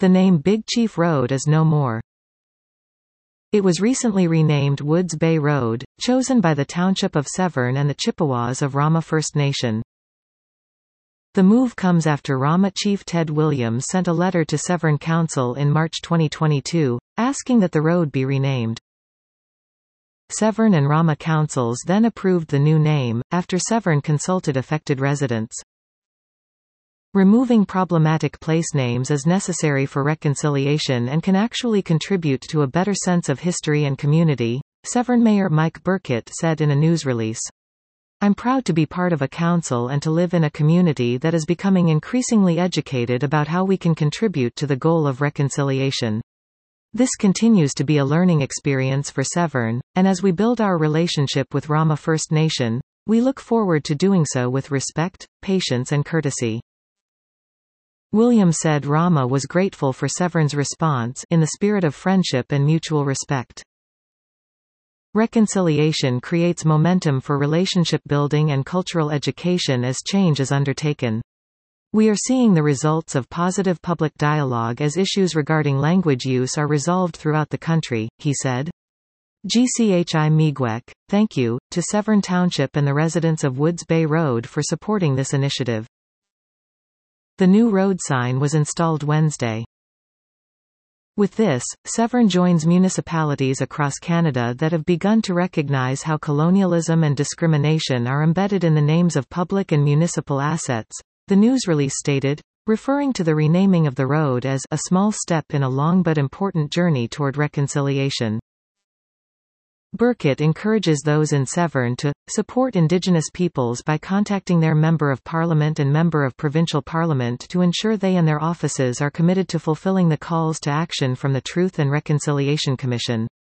The name Big Chief Road is no more. It was recently renamed Woods Bay Road, chosen by the Township of Severn and the Chippewas of Rama First Nation. The move comes after Rama Chief Ted Williams sent a letter to Severn Council in March 2022, asking that the road be renamed. Severn and Rama councils then approved the new name, after Severn consulted affected residents. Removing problematic place names is necessary for reconciliation and can actually contribute to a better sense of history and community, Severn Mayor Mike Burkett said in a news release. I'm proud to be part of a council and to live in a community that is becoming increasingly educated about how we can contribute to the goal of reconciliation. This continues to be a learning experience for Severn, and as we build our relationship with Rama First Nation, we look forward to doing so with respect, patience and courtesy. Williams said Rama was grateful for Severn's response in the spirit of friendship and mutual respect. Reconciliation creates momentum for relationship building and cultural education as change is undertaken. We are seeing the results of positive public dialogue as issues regarding language use are resolved throughout the country, he said. GCHI Miigwech, thank you, to Severn Township and the residents of Woods Bay Road for supporting this initiative. The new road sign was installed Wednesday. With this, Severn joins municipalities across Canada that have begun to recognize how colonialism and discrimination are embedded in the names of public and municipal assets, the news release stated, referring to the renaming of the road as a small step in a long but important journey toward reconciliation. Burkett encourages those in Severn to support Indigenous peoples by contacting their Member of Parliament and Member of Provincial Parliament to ensure they and their offices are committed to fulfilling the calls to action from the Truth and Reconciliation Commission.